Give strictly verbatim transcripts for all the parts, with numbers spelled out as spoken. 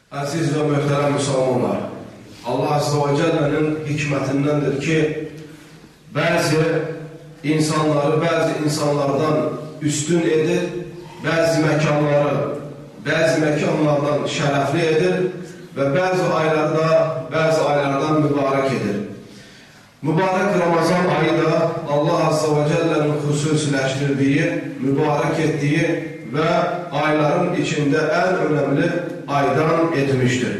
Əziz və möhtərəm müsəlmanlar, Allah Azze və Cəllənin hikmətindəndir ki, bəzi insanları bəzi insanlardan üstün edir, bəzi məkanları bəzi məkanlardan şərəfli edir və bəzi aylarda bəzi aylardan mübarək edir. Mübarək Ramazan ayı da Allah Azze və Cəllənin xüsusiləşdirdiyi, mübarək etdiyi və ayların içində ən önəmli aydan etmişdir.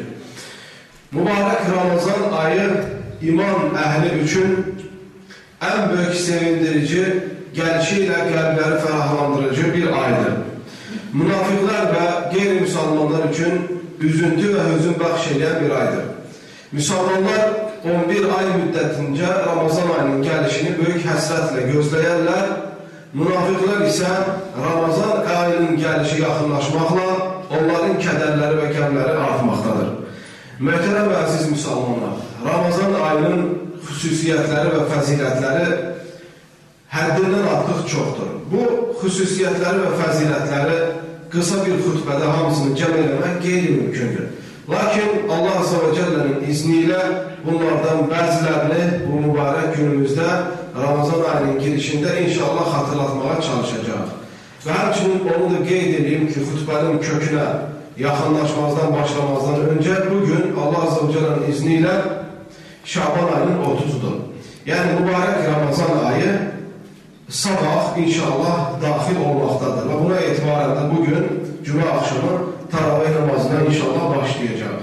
Mübarək Ramazan ayı iman əhli üçün ən böyük sevindirici, gəlişi ilə qəlbləri fərahlandırıcı bir aydır. Münafiqlər və qeyri-müsəlmanlar üçün üzüntü və hüzün bəxş edən bir aydır. Müsəlmanlar on bir ay müddətincə Ramazan ayının gəlişini böyük həsrətlə gözləyərlər. Münafiqlər isə Ramazan ayının gəlişi yaxınlaşmaqla onların kədərləri və qəmləri artmaqdadır. Möhtərəm və əziz müsəlmanlar, Ramazan ayının xüsusiyyətləri və fəzilətləri həddindən artıq çoxdur. Bu xüsusiyyətləri və fəzilətləri qısa bir xütbədə hamısını cəm eləmək qeyri-mümkündür. Lakin Allah Azze və Cəllənin izni ilə bunlardan bəzilərini bu mübarək günümüzdə Ramazan ayının girişində inşallah xatırlatmağa çalışacaq. Və həmçinin onu da qeyd edeyim ki, xütbənin kökünə yaxınlaşmazdan başlamazdan öncə bugün Allah Azze və Cəllənin izni ilə Şaban ayının otuzudur. Yəni mübarək Ramazan ayı sabah inşallah daxil olmaqdadır və buna etibarən də bugün cümə axşamı Taravih namazına inşallah başlayacaq.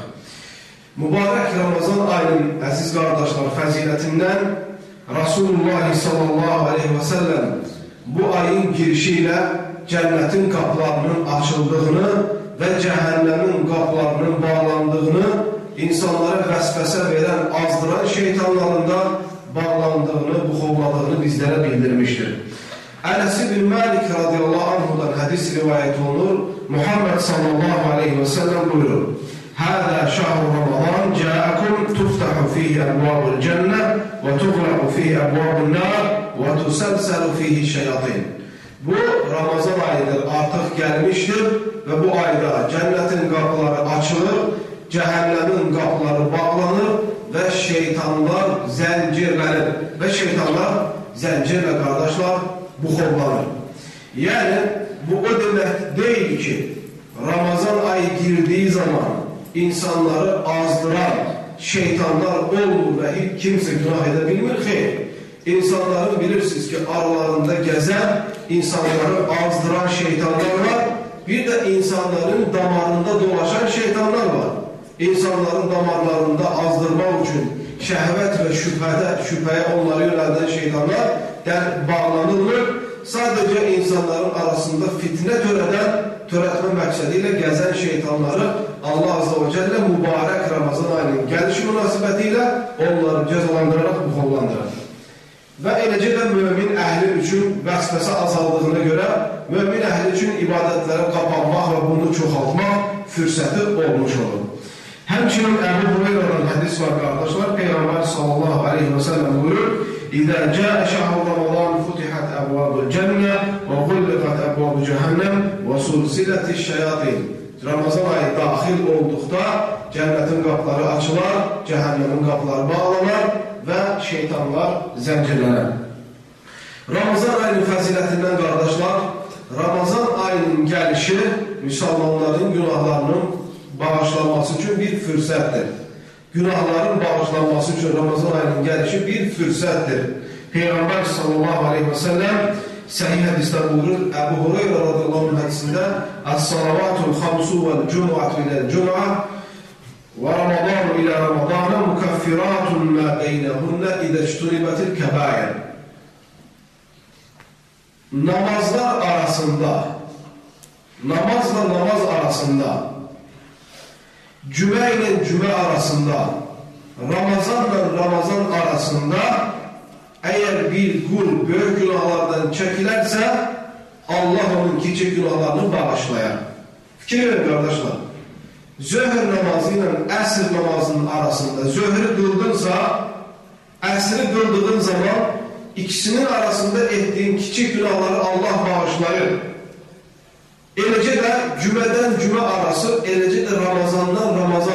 Mübarək Ramazan ayının əziz qardaşlar fəzilətindən Rasulullah sallallahu aleyhi və səlləm bu ayın girişi ilə cənnətin qapılarının açıldığını və cəhənnəmin qapılarının bağlandığını, insanlara vəsvəsə verən, azdıran şeytanların da bağlandığını, buxovladığını bizlərə bildirmişdir. Ənəs ibn Məlik radiyallahu anhudan hədis rivayət olunur. Muhammed sallallahu aleyhi və səlləm buyurur: "Həzə şəhru Ramazan cəəkum tuftahu fihi əbvabul cənnə və tuğraqu fihi əbvabun nar və tusəlsəlu fihi şeyatin." Bu Ramazan ayıdır, artıq gəlmişdir və bu ayda cənnətin qapıları açılır, cəhənnəmin qapıları bağlanır və şeytanlar zəncirlənir və şeytanlar zəncirlə qardaşlar buxovlanır. Yəni, bu o demək deyil ki, Ramazan ayı girdiyi zaman insanları azdıran şeytanlar olmur və hiç kimsə günah edə bilmir. Xeyr, insanların bilirsiniz ki, aralarında gəzən, insanları azdıran şeytanlar var, bir də insanların damarında dolaşan şeytanlar var. İnsanların damarlarında azdırmaq üçün şəhvət və şübhədə, şübhəyə onları yönəldən şeytanlar bağlanılır. Sadəcə insanların arasında fitnə törədən, törətmə məqsədi ilə gəzən şeytanları Allah Azze və Cəllə mübarək Ramazan ayının gəlişi münasibəti ilə onları cəzalandıraraq buxovlandırır. Və eləcə də mömin əhli üçün vəsvəsə azaldığına görə mömin əhli üçün ibadətlərə qapanmaq və bunu çoxaltmaq fürsəti olmuş olur. Həmçinin Əbu Hüreyrədən hədis var qardaşlar, Peyğəmbər sallallahu aleyhi və səlləm buyurur: "İzə cəə şəhru Ramazan futihət əbvabul cənnə və qulliqət əbvabu cəhənnəm və sulsilətiş şəyatin." Ramazan ayı daxil olduqda cənnətin qapıları açılar, cəhənnəmin qapıları bağlanar və şeytanlar zəncirlənər. Ramazan ayının fəzilətindən qardaşlar, Ramazan ayının gəlişi müsəlmanların günahlarının bağışlanması üçün bir fürsətdir. Günahların bağışlanması üçün Ramazan ayının gəlişi bir fürsətdir. Peyğəmbər sallallahu aleyhi və səlləm səhih hədisdə buyurur, Əbu Hüreyrə radiyallahu anh hədisində: "Əs-salavatul xamsu vəl-cumu'atu iləl-cumu'a və Ramazanu ilə Ramazana mukaffiratun mə beynəhunnə idəşturibətil kəbair." Namazlar arasında, namazla namaz arasında, cümə ilə cümə arasında, Ramazanla Ramazan arasında əgər bir qul böyük günahlardan çəkilərsə, Allah onun kiçik günahlarını bağışlayar. Fikir verin qardaşlar, zöhr namazı ilə əsr namazının arasında zöhrü qıldınsa, əsri qıldığın zaman ikisinin arasında etdiğin kiçik günahları Allah bağışlayır. Eləcə də cümədən cümə arası, eləcə də Ramazandan Ramazan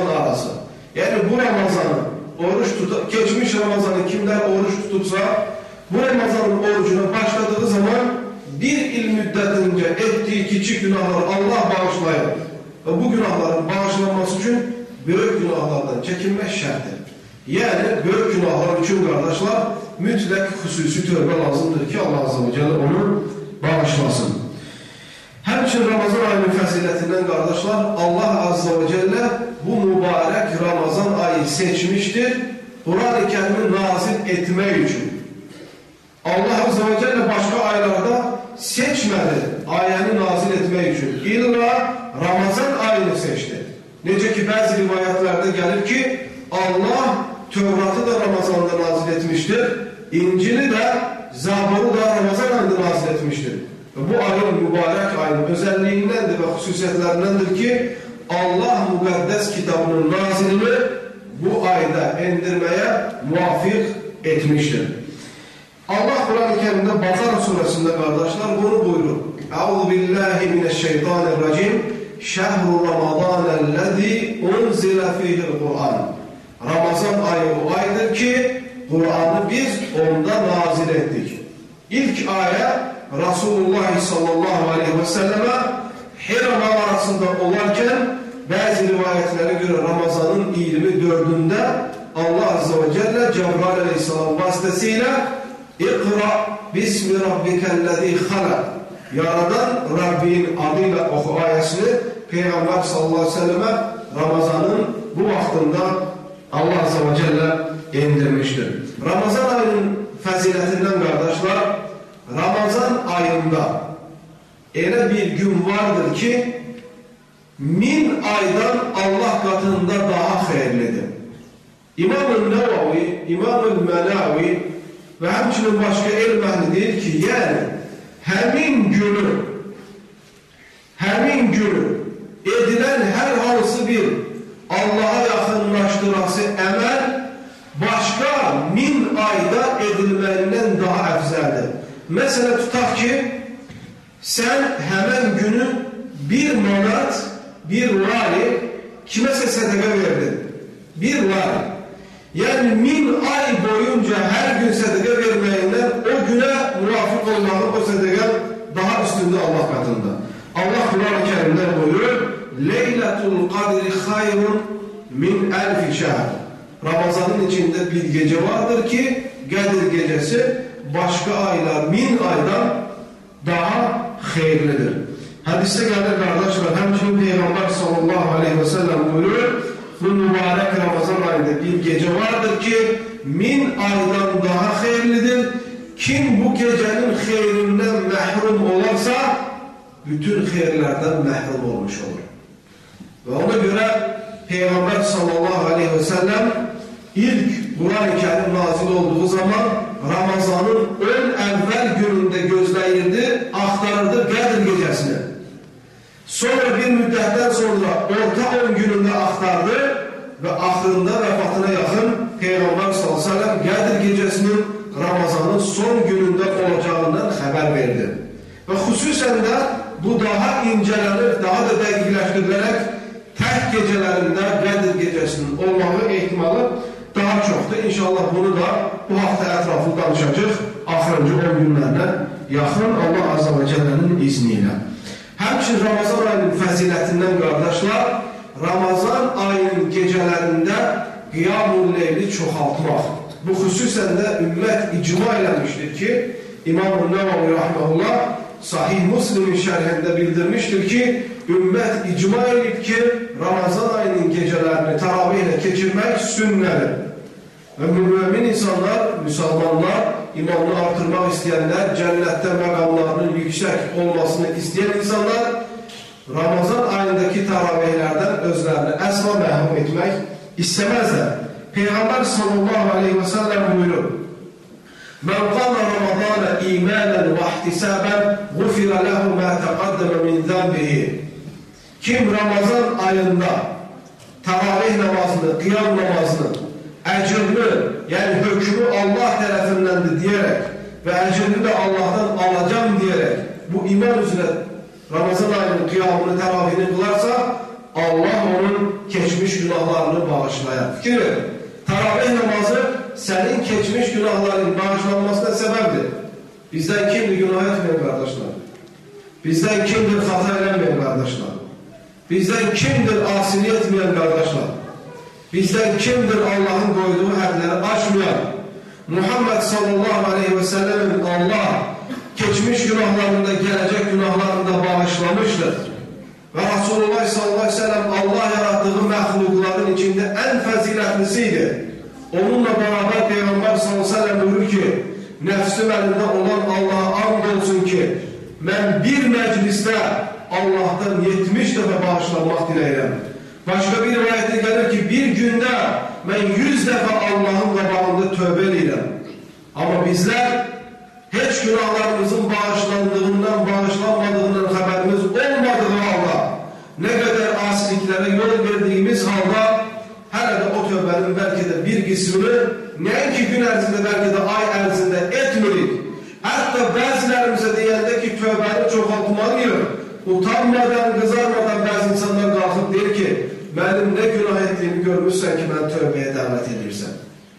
Yani bu Ramazanı oruç tutup, geçmiş Ramazanı kimler oruç tutupsa bu Ramazanın orucuna başladığı zaman bir il müddetince ettiği küçük günahları Allah bağışlayır. Ve bu günahların bağışlanması için büyük günahlardan çekinmek şarttır. Yani büyük günahlar için kardeşler mütlak hususi tövbe lazımdır ki Allah Azze ve Celle onu bağışlasın. Hemçin Ramazan ayının faziletinden kardeşler Allah Azze ve Celle bu mübarek Ramazan ayı seçmiştir. Kur'an-ı Kerim'i nazil etmek için. Allah Azze ve Celle başka aylarda seçmedi ayəni nazil etmek için. İlla Ramazan ayını seçti. Nece ki bazı rivayetlerde gelir ki Allah Tevrat'ı da Ramazan'da nazil etmiştir. İncil'i de Zabur'u da Ramazan ayında nazil etmiştir. Ve bu ayın mübarek ayın özelliğindendir ve hususiyetlerindendir ki Allah mukaddes kitabının nazilini bu ayda indirmeye muvafık etmiştir. Allah Kur'an-ı Kerim'de Bakara suresinde kardeşler bunu buyurur. Euzu billahi mineşşeytanirracim. Şehru Ramazanellezî unzile fîhil Kur'an. Ramazan ayı o aydır ki Kur'an'ı biz onda nazil ettik. İlk ayet Resulullah sallallahu aleyhi ve selleme Hira mağarasında olarken bazı rivayetlere göre Ramazan'ın yirmi dördünde Allah Azze ve Celle Cebrail aleyhisselam vasıtasıyla İkra bismi rabbikellezî halak. Yaradan Rabbin adıyla oku ayesini Peygamber sallallahu aleyhi ve selleme Ramazan'ın bu vaktinde Allah Azze ve Celle indirmiştir. Ramazan ayının faziletinden kardeşler, Ramazan ayında öyle bir gün vardır ki min aydan Allah katında daha hayırlıdır. İmam-ı Nevavi, İmam-ı Menavi ve hemçinin başka ilim ehli değil ki yani hemin günü hemin günü edilen her hansı bir Allah'a yakınlaştırası emel başka min ayda edilmelinden daha efzeldir. Mesela tutak ki sen hemen günü bir manat bir vali kimese sedaka verdin. Bir vali. Yani min ay boyunca her gün sedaka vermeyinden o güne muvafık olmanın o sedaka daha üstünde Allah katında. Allah Kur'an-ı Kerim'de buyuruyor Leyletul Kadri hayrun min elfi şehr. Ramazanın içinde bir gece vardır ki Kadir gecesi başka aylar min aydan daha hayırlıdır. Hadiste gelir kardeşler hemçinin Peygamber sallallahu aleyhi ve sellem buyuruyor bu mübarek Ramazan ayında bir gece vardır ki min aydan daha hayırlıdır. Kim bu gecenin hayrinden mahrum olarsa bütün hayırlardan mahrum olmuş olur. Ve ona göre Peygamber sallallahu aleyhi ve sellem ilk Kur'an-ı Kerim nazil olduğu zaman Ramazan'ın ön evvel gününde gözleyirdi, aktarırdı Kadir gecesini. Sonra bir müddetten sonra orta on gününde aktardı ve ahırında vefatına yakın Peygamber sallallahu aleyhi ve sellem Kadir gecesinin Ramazan'ın son gününde olacağından haber verdi. Ve hususen de bu daha incelenip, daha da belirleştirilerek tek gecelerinde Kadir gecesinin olmağı ihtimali daha çoktur. İnşallah bunu da bu hafta etraflı danışacak ahırıncı on günlerine yakın Allah Azze ve Celle'nin izniyle. Hemçin Ramazan ayının faziletinden kardeşler, Ramazan ayının gecelerinde Qiyam-ül Leyli çoxaltmaq. Bu hususen de ümmet icma eləmiştir ki, İmam-ı Nevavi Rahmanullah Sahih Müslim'in şerhinde bildirmiştir ki, ümmet icma edip ki Ramazan ayının gecelerini teravihle geçirmek sünnedir. Ve mümin insanlar, Müslümanlar, imanını artırmak isteyenler, cennette makamlarının yüksek olmasını isteyen insanlar, Ramazan ayındaki teravihlerden özlerini esma məhrum etmek istemezler. Peygamber sallallahu aleyhi ve sellem buyurur. Men qama Ramazana imanen ve ihtisaben gufira lehu ma taqaddama min zanbihi. Kim Ramazan ayında teravih namazını, kıyam namazını, ecrini yani hükmü Allah tarafındandır diyerek ve ecrini de Allah'tan alacağım diyerek bu iman üzere Ramazan ayının kıyamını, teravihini kılarsa Allah onun geçmiş günahlarını bağışlayan. Fikir verin. Taravih namazı senin geçmiş günahların bağışlanmasına sebeptir. Bizden kimdir günah etmeyen kardeşler? Bizden kimdir hata eləmeyen kardeşler? Bizden kimdir asili etmeyen kardeşler? Bizden kimdir Allah'ın koyduğu hədləri aşmayan? Muhammed sallallahu aleyhi ve sellemin Allah geçmiş günahlarında, gelecek günahlarında bağışlamıştır. Ve Resulullah sallallahu aleyhi ve sellem Allah yarattığı məxluqların içinde en faziletlisiydi. Onunla beraber Peygamber sallallahu aleyhi ve sellem buyurur ki, nefsim elinde olan Allah'a and olsun ki, ben bir mecliste Allah'tan yetmiş defa bağışlanmak dileyirəm. Başka bir rivayette gelir ki, bir günde ben yüz defa Allah'ın qabağında tövbe edirəm. Ama bizler hiç günahlarımızın bağışlandığından, bağışlanmadığından haberimiz olmadığı halda, ne kadar asiliklere yol verdiğimiz halda, hele de o tövbenin belki de bir kısmını, ne ki gün ərzində, belki de ay ərzində etmirik. Hatta bazılarımıza deyəndə ki, tövbəni çoxaltmalıyıq. Utanmadan, kızarmadan bazı insanlar kalkıp der ki, benim ne günah ettiğimi görmüşsen ki ben tövbeye davet edirsən.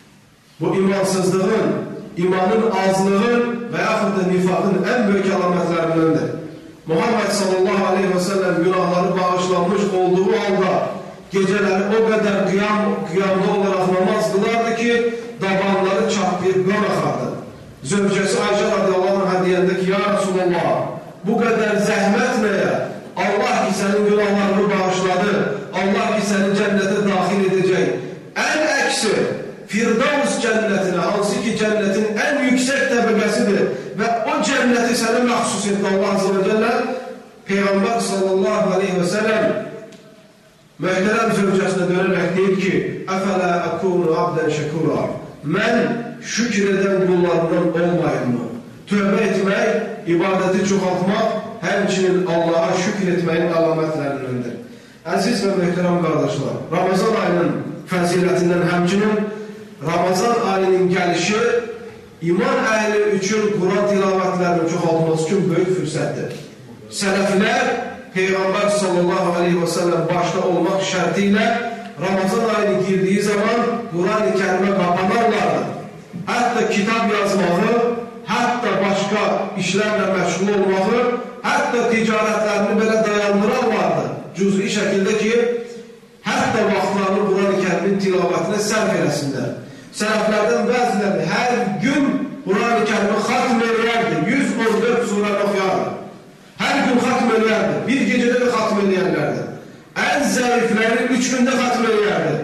Bu imansızlığın, imanın azlığın ve yaxud da nifakın en büyük alametlerindendir. Muhammed sallallahu aleyhi ve sellem günahları bağışlanmış olduğu halde geceleri o kadar kıyam, kıyamda olarak namaz kılardı ki dabanları çatlayıp kan akardı. Zövcesi Ayşe radıyallahu anh diyende ki, ya Resulallah, bu kadar zahmet neye? Allah ki senin günahlarını bağışladı. Allah ki seni cennete dahil edecek. En eksi Firdevs cennetine, hansı ki cennetin en yüksek tabakasıdır ve o cenneti sana mahsus etti Allah azze ve celle. Peygamber sallallahu aleyhi ve sellem mühterem zövcesine dönerek deyir ki, اَفَلَا اَكُونُ عَبْدًا شَكُورًا, ben şükreden kullarından olmayayım mı? Tövbe etmek, ibadeti çoğaltmak, hemçinin Allah'a şükretmeyin alametlerindendir. Aziz ve muhterem kardeşler, Ramazan ayının faziletinden hemçinin Ramazan ayının gelişi iman ehli için Kur'an tilavetlerinin çoğaltması için büyük fırsatdır. Selefiler Peygamber sallallahu aleyhi ve sellem başta olmak şartıyla Ramazan ayını girdiği zaman Kur'an-ı Kerim'e kapanarlardı. Hatta kitap yazmağı, hatta başka işlerle meşgul olmağı, hatta ticaretlerini böyle dayandırarlardı. Cüz'i şekilde ki hatta vaxtlarını Kur'an-ı Kerim'in tilavetine sərf eləsinlər. Sələflərdən bəziləri hər gün Kur'an-ı Kerim'i xatm eləyərdi. yüz on dörd surəni oxuyardı. Hər gün xatm eləyərdi. Bir gecədə də xatm eləyərlərdi. Ən zəifləri üç gündə xatm eləyərdi.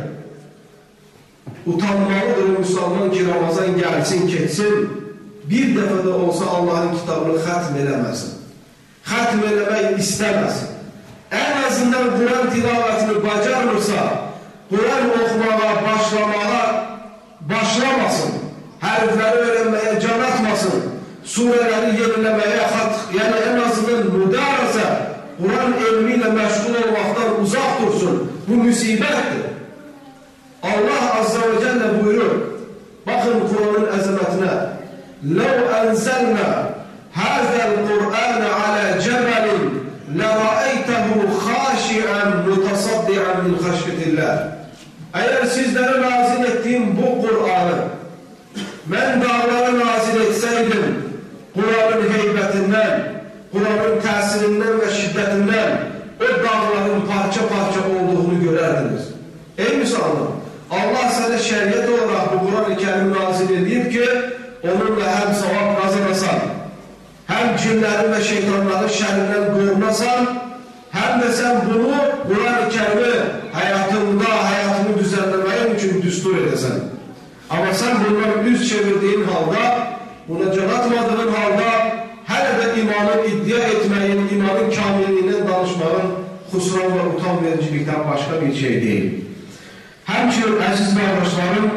Utanmalıdır Müslüman ki Ramazan gəlsin, keçsin, bir dəfə də olsa Allah'ın kitabını xatm eləməsin. Xatm eləmək istəməsin. En azından Kur'an tilavetini bacarmırsa, Kur'an okumaya, başlamaya başlamasın. Harfleri öğrenmeye can atmasın. Sureleri yenilemeye, yani en azından müdarese, Kur'an ilmiyle meşgul olmaktan uzak dursun. Bu musibettir. Allah Azze ve Celle buyurur. Bakın Kur'an'ın azametine. لَوْ أَنْزَلْنَا هَذَا الْقُرْآنَ عَلَى جَبَلٍ لَرَأَيْتَهُ خَاشِعًا مُتَصَدِّعًا مِنْ خَشْيَةِ اللّٰهِ. Eğer sizlere nazil ettiğim bu Kur'an'ı ben dağlara nazil etseydim, Kur'an'ın heybetinden, Kur'an'ın tesirinden ve şiddetinden o dağların parça parça olduğunu görerdiniz. Ey Müslüman, Allah sana şeriat olarak bu Kur'an-ı Kerim nazil edip ki onunla hem sevap kazanasan, hem cinlerin ve şeytanların şerrinden korunasan, hem de sen bunu Kur'an-ı Kerim'i hayatında, hayatını düzenlemeye için düstur edesen. Ama sen bunları yüz çevirdiğin halde, buna can atmadığın halde, hele de imanı iddia etmeyin, imanın kamilliğinden danışmanın husran ve utan vericilikten başka bir şey değil. Hemçinin aziz kardeşlerim,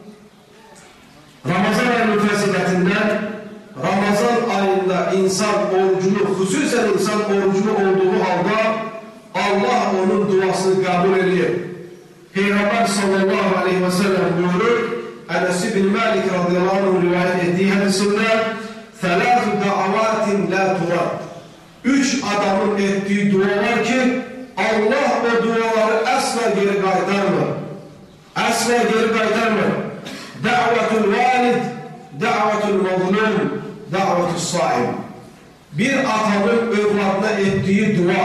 Ramazan ayının faziletinden, Ramazan ayında insan orucunu, hususen insan orucunu olduğu halde Allah onun duasını kabul ediyor. Peygamber sallallahu aleyhi ve sellem buyurur, Enes bin Malik radıyallahu anh rivayet ettiği hadisinde ثَلَاثُ دَعَوَاتٍ لَا تُرَدْ. Üç adamın ettiği dualar ki Allah o duaları əsla geri qaytarmır. Əsla geri qaytarmır. Dəvətul valid, dəvətul məzlum, dəvətul saim. Bir atanın övladına etdiyi dua,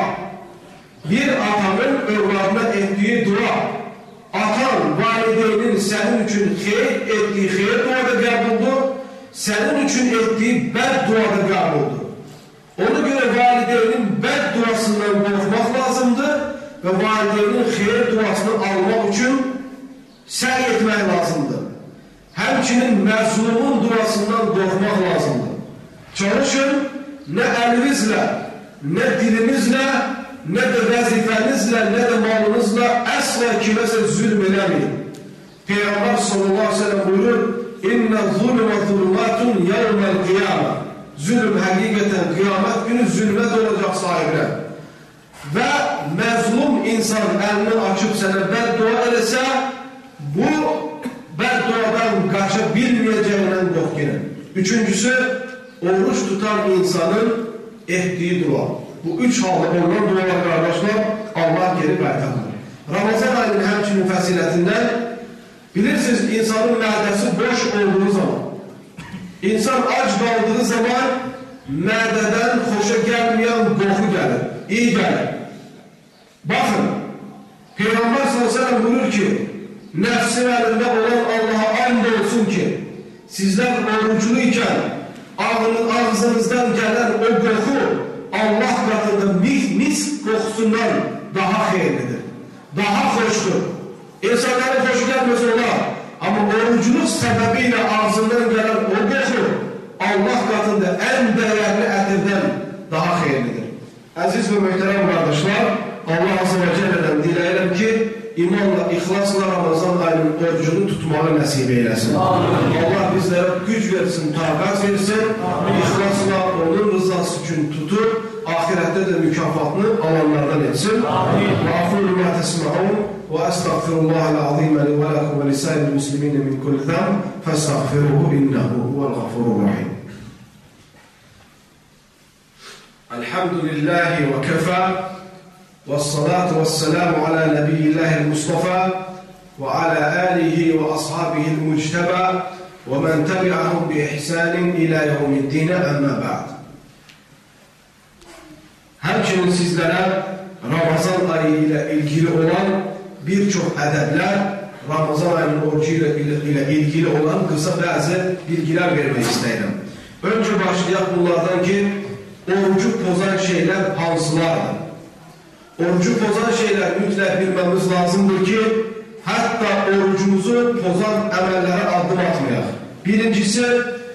bir atanın övladına etdiyi dua, atan, valideynin sənin üçün xeyr etdiyi xeyr duada qəbuldur, sənin üçün etdiyi bəd duada qəbuldur. Ona görə valideynin bəd duasından qorxmaq lazımdır və valideynin xeyr duasını almaq üçün səy etmək lazımdır. Həmçinin məzlumun duasından qorxmaq lazımdır. Çalışın, nə əlinizlə, nə dilimizlə, nə də vəzifənizlə, nə də malınızla əsla kiməsə zülm eləməyin. Peyğəmbər sallallahu aleyhi ve sellem buyurur, İnnə zulmə zulmatun yevməl qiyamə. Zülm həqiqətən qiyamət günü zülmət olacaq sahibinə. Və məzlum insan əlini açıb sənə bəddua eləsə, bu bədduadan qaça bilməyəcəyindən qorxqinə. Üçüncüsü, oruç tutan insanın etdiyi dua. Bu üç halda olunan dualar qardaşlar Allah geri qaytarmır. Ramazan ayının həmçinin fəsillətindən bilirsiniz, insanın mədəsi boş olduğu zaman, insan ac qaldığı zaman mədədən xoşa gəlməyən qorxu gəlir, iyi gəlir. Baxın, Peyğəmbər sallallahu aleyhi ve sellem buyurur ki, nəfsin əlində olan Allaha and olsun ki, sizlər oruclu ikən ağzınızdan gələn o qorxu Allah qatında mis qoxusundan daha xeyirlidir, daha xoşdur. İnsanların xoşu gəlməsə olar, amma oruculuq səbəbi ilə ağzından gələn o qorxu Allah qatında ən dəyərli ətirdən daha xeyirlidir. Əziz və möhtərəm qardaşlar, Allah azə və cəllədən diləyirəm ki, imanla, ixlasla Ramazan ayının orucunu tutmağı nəsib eyləsin. Allah bizlərə güc versin, taqat versin, ixlasla onun rızası üçün tutur, ahirətdə də mükafatını alanlardan etsin. Və aqulu mə təsma'un və əstəğfirullahəl-azimə li və ləkum və lisa'il muslimin min kulli zəm fəstəğfiruhu innəhu huvəl-ğafurur-rahim. Elhamdülillahi və kəfə والصلاة والسلام على نبي الله المصطفى وعلى آله وأصحابه المجتبى ومن تبعهم بإحسان إلى يوم الدين أما بعد. Həmçinin sizlərə Ramazan ayı ilə ilgili olan bir çox ədəblər, Ramazan ayının orucu ilə ilgili olan qısa bəzi bilgilər vermək istəyirəm. Öncə başlayaq bunlardan ki, orucu pozan şeylər hansılardır? Orucu pozan şeylər mütləq bilməmiz lazımdır ki, hətta orucumuzu pozan əməllərə addım atmayaq. Birincisi,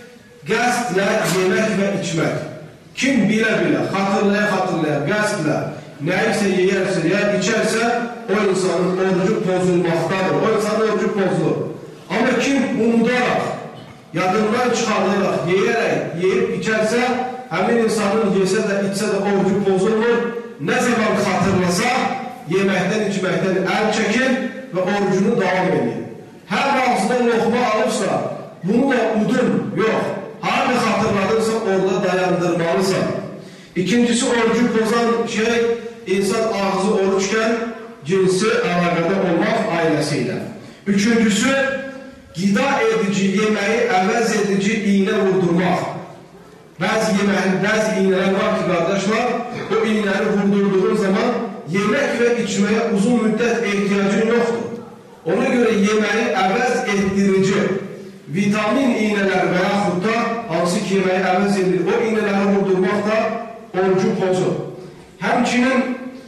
qəsdlə yemək və içmək. Kim bilə-bilə, xatırlaya-xatırlaya, qəsdlə nəyisə yeyərsə, ya içərsə, o insanın orucu pozulmaqdadır, o insanın orucu pozulur. Amma kim unudaraq, yadından çıxarlaraq, yeyərək, yeyib içərsə, həmin insanın yesə də, içsə də orucu pozulmur. Nə zaman xatırlasa, yeməkdən, içməkdən əl çəkir və orucunu davam edir. Hər ağzından loxma alırsa, bunu da udun, yox. Harbi xatırladırsa, orada dayandırmalısan. İkincisi, orucu pozan şey, insan ağzı oruçkən cinsi əlaqədə olmaq ailəsi ilə. Üçüncüsü, qida edici, yeməyi əvəz edici iynə vurdurmaq. Bəzi yeməyin, bəzi iynələr var ki, qardaşlar, o iynələri vurdurduğun zaman yemək və içməyə uzun müddət ehtiyacın yoxdur. Ona görə yeməyi əvəz etdirici vitamin iynələr və yaxud da hansı ki yeməyi əvəz edilir, o iynələri vurdurmaq da orucu pozur. Həmçinin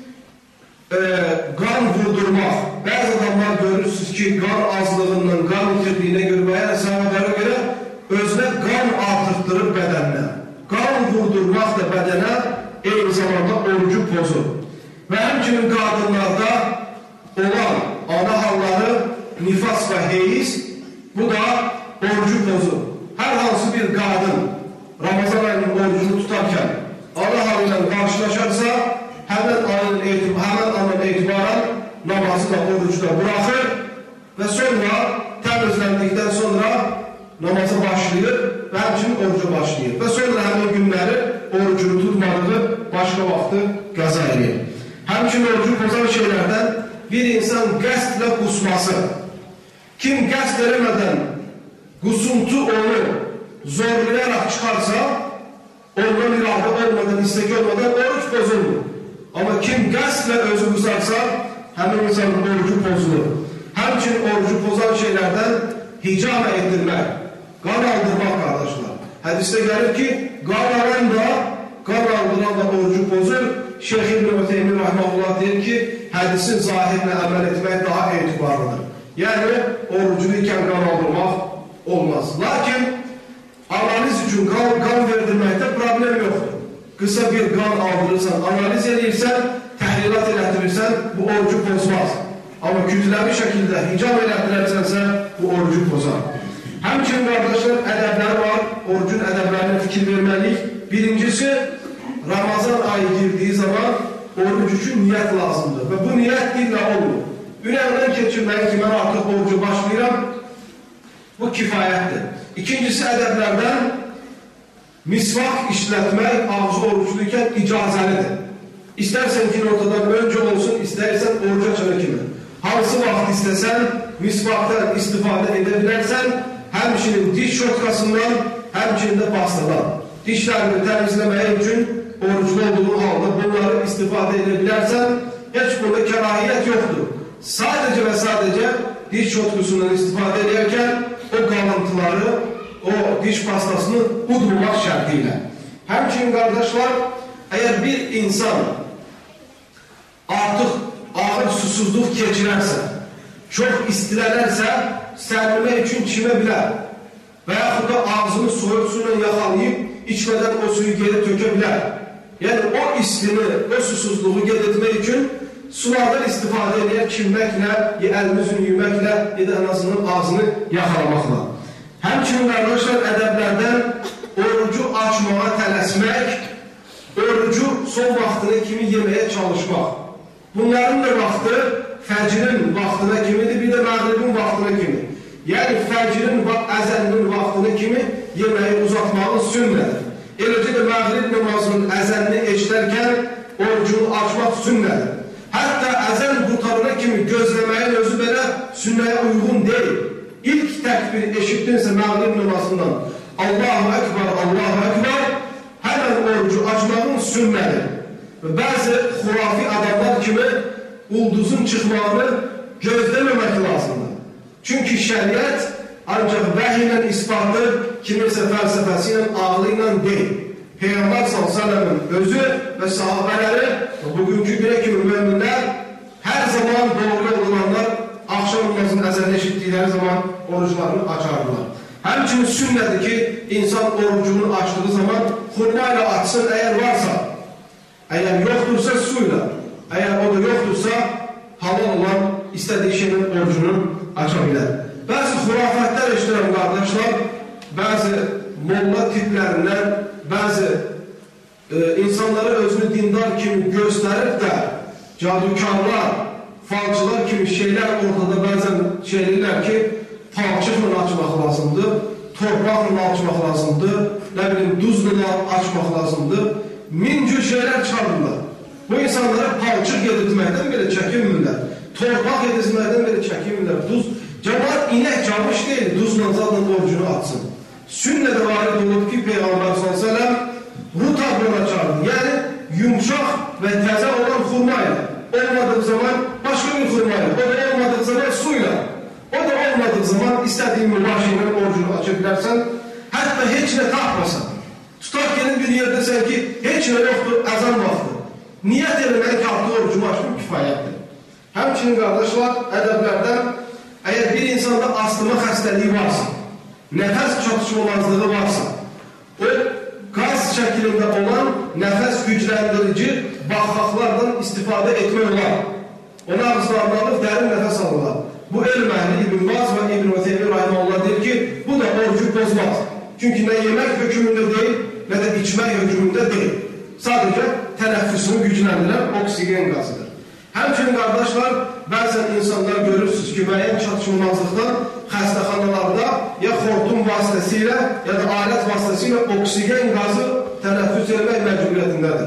e, qan vurdurmaq. Bəzi adamlar görürsünüz ki, qan azlığından, qan itirdiyinə görə və yəni səbəblərə görə özünə qan artırtdırır bədəninə. Qan vurdurmaq da bədənə eyni zamanda orucu pozur. Və həmçinin qadınlarda olan ana halları nifas və heyiz, bu da orucu pozur. Hər hansı bir qadın Ramazan ayının orucunu tutarkən ana halıyla qarşılaşarsa, həmən anın etibarən namazı da orucu da bırakır və sonra təmizləndikdən sonra namaza başlayır və həmçinin oruca başlayır. Və sonra həmin günləri orucunu tutmadığı başqa vaxtı qəza edir. Həmçinin orucu pozan şeylərdən bir insan qəsdlə qusması. Kim qəsd eləmədən qusuntu onu zorlayarak çıxarsa, ondan iradə olmadan, istek olmadan oruç bozulur. Ama kim qəsdlə özü qusarsa, həmin insanın orucu pozulur. Həmçinin orucu pozan şeylərdən hicamə etdirmək, qan aldırmaq qardaşlar. Hədisdə gəlir ki, qan alan da, qan aldıran da orucu pozur. Şeyh İbn Ütheymin rahimehullah deyir ki, hədisin zahirinə əməl etmək daha etibarlıdır. Yəni, oruculuyken qan aldırmaq olmaz. Lakin, analiz üçün qan, qan verdirməkdə problem yoxdur. Qısa bir qan aldırırsan, analiz edirsən, təhlilat elətdirirsən, bu orucu pozmaz. Amma kütləvi şəkildə hicam elətdirərsənsə, bu orucu pozar. Həmçinin qardaşlar, ədəbləri var, orucun ədəblərinə fikir verməliyik. Birincisi, Ramazan ayı girdiği zaman oruc üçün niyyət lazımdır. Və bu niyyət dillə olmur. Ürəkdən keçirmək ki, mən artıq orucu başlayıram, bu kifayətdir. İkincisi, ədəblərdən misvak işlətmək ağzı orucluyken icazəlidir. İstərsən ki, ortadan öncə olsun, istərsən oruc açana kimi. Hansı vaxt istəsən, misvakdan istifadə edə bilərsən, həmçinin diş şotkasından, həmçinin də pastadan. Dişlərini təmizləməyə üçün oruclu olduğu halda bunları istifadə edə bilərsən, heç bunda kərahiyyət yoxdur. Sadəcə və sadəcə diş şotkusundan istifadə edərkən o qalıntıları, o diş pastasını udmamaq şərtiyle. Həmçinin qardaşlar, əgər bir insan artıq ağır susuzluq keçirərsə, çox istilənərsə, sərləmək üçün çimə bilər və yaxud da ağzını soyuq suyla yaxalayıb, içmədən o suyu geri tökə bilər. Yəni, o istini, o susuzluğu qeyd etmək üçün sulardan istifadə edən çiməklə, əlini üzünü yüməklə, ya da ən azından ağzını yaxalamaqla. Həmçinin qardaşlar, ədəblərdən orucu açmağa tələsmək, orucu son vaxtına kimi yeməyə çalışmaq. Bunların da vaxtı fəcrin vaxtına kimidir, bir də məğribin vaxtına kimi. Yəni, fəcrin əzəninin vaxtına kimi yeməyi uzatmağın sünnədir. Eləcə də məğrib namazının əzənini eşlərkən orucunu açmaq sünnədir. Hətta əzən qurtarına kimi gözləməyin özü belə sünnəyə uyğun deyil. İlk təkbir eşitdinsə məğrib namazından Allahu Ekber, Allahu Ekber, həmən orucu açmağın sünnədir. Və bəzi xurafi adamlar kimi ulduzun çıxmağını gözləməmək lazımdır. Çünki şəriət ancaq vəhiy ilə isbatı, kiminsə fəlsəfəsi ilə, ağlı ilə deyil. Peyğəmbər sallallahu əleyhi və səlləmin özü və sahabələri və bugünkü günə kimi müminlər hər zaman doğru olanlar axşam namazının əzanını eşitdikləri zaman oruclarını açardılar. Həmçinin sünnədir ki, insan orucunu açdığı zaman xurma ilə açsın əgər varsa, əgər yoxdursa su ilə, əgər o da yoxdursa halal olan istədiyi şeyin orucunu aça bilər. Bəzi xurafətlər eşdirəm qardaşlar, bəzi molla tiplərindən, bəzi e, insanları özünü dindar kimi göstərib də cadukarlar, falcılar kimi şeylər ortada bəzən şeylərlər ki, palçıqla açmaq lazımdır, torpaqla açmaq lazımdır, nə bilim, duzla açmaq lazımdır, min cür şeylər çıxarırlar. Bu insanlara palçıq yedirtməkdən belə çəkinmirlər, torpaq yedirtməkdən belə çəkinmirlər, duz, cəmaat inək camış deyil, duzla zadla orucunu açsın. Sünnədə varid olub ki, Peyğəmbər sallallahu əleyhi və səlləm rutabla açardı, yəni yumşaq və təzə olan xurma ilə, olmadığı zaman başqa bir xurma ilə, o da olmadığı zaman su ilə, o da olmadığı zaman istədiyin mübaşirlə orucunu aça bilərsən, hətta heç nə tapmasan, tutaq gelin bir yerdəsən ki, heç nə yoxdur, əzan vaxtı, niyyət eləmək ki, artıq orucumu açmaq kifayətdir. Həmçinin qardaşlar, ədəblərdən, əgər bir insanda astıma xəstəliyi varsa, nəfəs çatışmamazlığı varsa, o qaz şəklində olan nəfəs gücləndirici baxaqlardan istifadə etmək olar. Ona ağızlarını alıb dərin nəfəs alırlar. Bu elm əhli İbn Baz və İbn Ütheymin rahimehullah deyir ki, bu da orucu pozmaz. Çünki nə yemək hökmündə deyil, nə də içmək hökmündə deyil. Sadəcə tənəffüsünü gücləndirən oksigen qazıdır. Həmçinin qardaşlar, bəzən insanlar görürsünüz ki, müəyyən çatışmazlıqdan xəstəxanalarda ya xortum vasitəsilə, ya da alət vasitəsilə oksigen qazı tənəffüs etmək məcburiyyətindədir.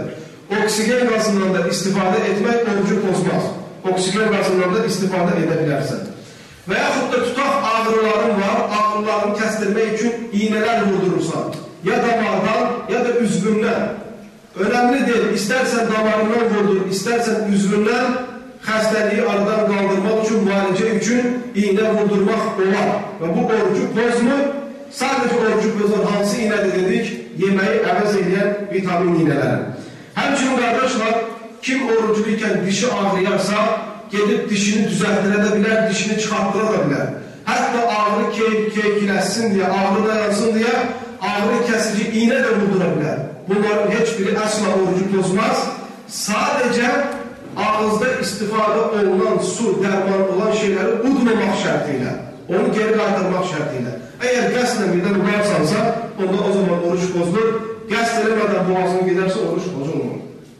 Oksigen qazından da istifadə etmək orucu pozmaz. Oksigen qazından da istifadə edə bilərsən. Və yaxud da tutaq ağrıların var, ağrılarını kəstirmək üçün iğnələr vurdurursan. Ya damardan, ya da üzvündən. Önəmli deyil, istərsən damarından vurdur, istərsən üzvündən xəstəliyi aradan qaldırmaq üçün, müalicə üçün iğnə vurdurmaq olar. Və bu orucu pozmur. Sadəcə orucu pozan hansı iğnədir dedik? Yeməyi əvəz edən vitamin iğnələri. Həmçinin qardaşlar, kim oruclu ikən dişi ağrıyarsa, gedib dişini düzəltirə də bilər, dişini çıxartdıra da bilər. Hətta ağrı keykiləşsin deyə, ağrı dayansın deyə ağrı kəsici iğnə də vurdura bilər. Bunların heç biri əsla orucu pozmaz. Sadəcə ağızda istifadə olunan su, dərman olan şeyləri udmamaq şərti ilə, onu geri qaytarmaq şərti ilə. Əgər qəsdən birdən udarsansa, onda o zaman oruç pozulur. Qəsd eləmədən boğazını gedərsə, oruç pozulmur.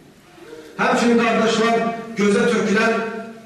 Həmçinin qardaşlar, gözə tökülən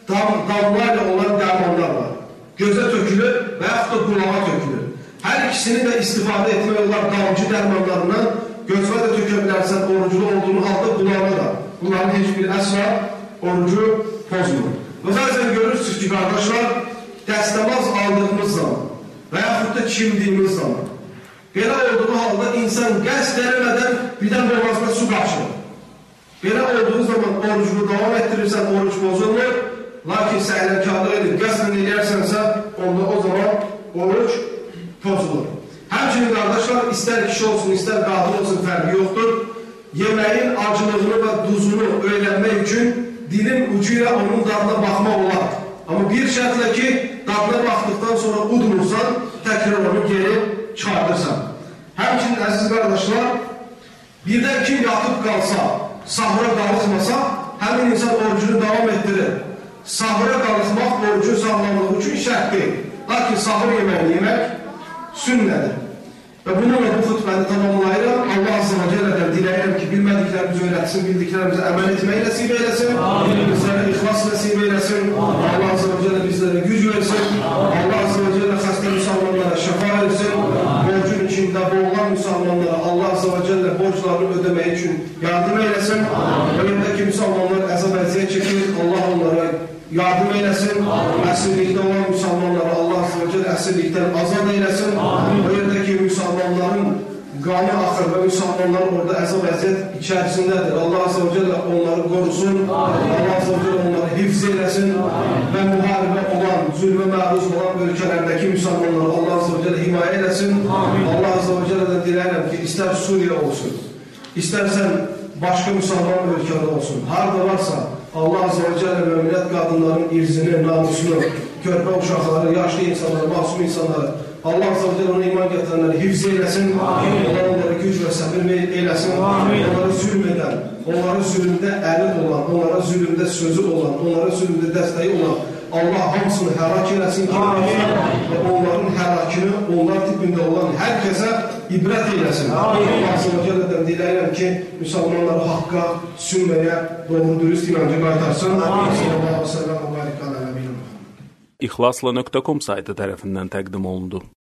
damla ilə olan dərmanlar var. Gözə tökülür və yaxud da qulağa tökülür. Hər ikisini də istifadə etmək olar damcı dərmanlarından. Gözə də tökə bilərsən, oruclu olduğunu halda qulağa da. Bunların heç bir əsla orucu pozmur. Və bəzən görürsünüz ki, qardaşlar, dəstəmaz aldığımız zaman və yaxud da çimdiyimiz zaman belə olduğu halda insan qəsd eləmədən birdən boğazına su qaçır. Belə olduğu zaman orucunu davam etdirirsən, oruc pozulmur. Lakin səhlənkarlıq edib qəsdən eləyərsənsə, onda o zaman oruc pozulur. Həmçinin qardaşlar, istər kişi olsun, istər qadın olsun, fərqi yoxdur. Yeməyin acılığını və duzunu öyrənmək üçün dilin ucu ilə onun dadına baxmaq olar. Amma bir şərtlə ki, dadına baxdıqdan sonra udmursan, təkrar onu geri çıxardırsan. Həmçinin, əziz qardaşlar, birdən kim yatıb qalsa, sahura qalxmasa, həmin insan orucunu davam etdirir. Sahura qalxmaq orucun sağlamlığı üçün şərt deyil. Lakin sahur yeməyini yemək sünnədir. Və bununla bu xütbəni tamamlayıram. Allah Azze və Cellədən diləyirəm ki, bilmədiklərimizi öyrətsin, bildiklərimizi əməl etməyi nəsib eyləsin. Bizlərə ixlas nəsib eyləsin. Allah Azze və Cellə bizlərə güc versin. Allah Azze və Cellə xəstə müsəlmanlara şəfa versin. Borcun içində boğulan müsəlmanlara Allah Azze və Cellə borclarını ödəmək üçün yardım eyləsin. Ölümdəki müsəlmanlar əzab əziyyət çəkir. Allah onlara yardım eyləsin. Əsirlikdə olan müsəlmanlara Allah Azze və Cellə əsirlikdən azad eyləsin. Ölümdəki müsəlmanların qanı axır və müsəlmanlar orada əzab əziyyət içərisindədir. Allah Azze və Cellə onları qorusun. Allah Azze və Cellə onları hifz eyləsin və müharibə olan, zülmə məruz olan ölkələrdəki müsəlmanları Allah Azze və Cellə himayə eyləsin. Allah Azze və Cellədən diləyirəm ki, istər Suriya olsun, istərsən başqa müsəlman ölkədə olsun, harada varsa Allah Azze və Cellə möminət qadınların irzini, namusunu, körpə uşaqları, yaşlı insanları, masum insanları Allah Azze və Cellə ona iman gətirənləri hifz eyləsin, onlar onlara güc və səbir eyləsin, onlara zülm edən, onlara zülmdə əli olan, onlara zülmdə sözü olan, onlara zülmdə dəstəyi olan Allah hamısını həlak eləsin ki, və onların həlakını, onlar tipində olan hər kəsə ibrət eyləsin. Allah Azze və Cellədən diləyirəm ki, müsəlmanları haqqa, sünməyə, doğru dürüst inancı qaytarsın. Sallallahu aleyhi və səlləm və barik alə nəbiyyəm. İxlasla nöqtə com saytı tərəfindən təqdim olundu.